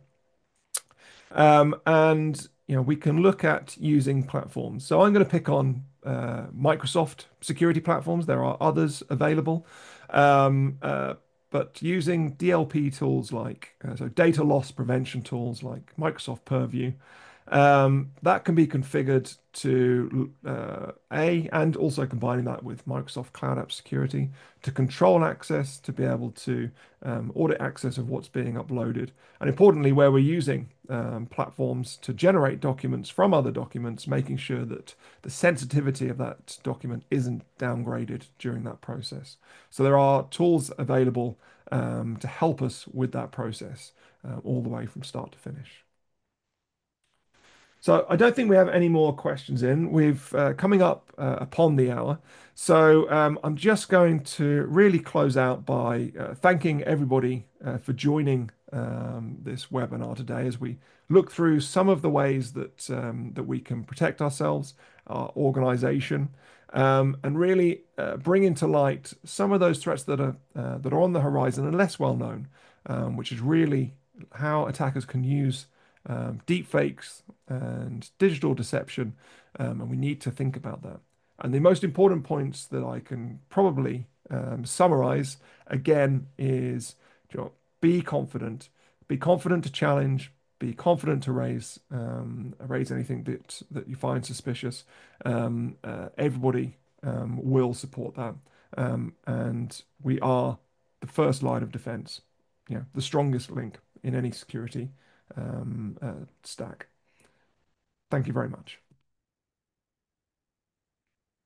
[SPEAKER 1] Um, and you know, we can look at using platforms. So I'm going to pick on uh, Microsoft security platforms. There are others available. Um, uh, but using D L P tools like, uh, so data loss prevention tools like Microsoft Purview, um, that can be configured to uh, A, and also combining that with Microsoft Cloud App Security to control access, to be able to um, audit access of what's being uploaded. And importantly, where we're using um, platforms to generate documents from other documents, making sure that the sensitivity of that document isn't downgraded during that process. So there are tools available um, to help us with that process uh, all the way from start to finish. So I don't think we have any more questions in. We've uh, coming up uh, upon the hour. So um, I'm just going to really close out by uh, thanking everybody uh, for joining um, this webinar today as we look through some of the ways that um, that we can protect ourselves, our organization, um, and really uh, bring into light some of those threats that are uh, that are on the horizon and less well known, um, which is really how attackers can use um, deep fakes and digital deception, um, and we need to think about that. And the most important points that I can probably um, summarize again is, you know, be confident, be confident to challenge, be confident to raise um, raise anything that that you find suspicious. Um, uh, everybody um, will support that, um, and we are the first line of defense. You know, the strongest link in any security um, uh, stack. Thank you very much.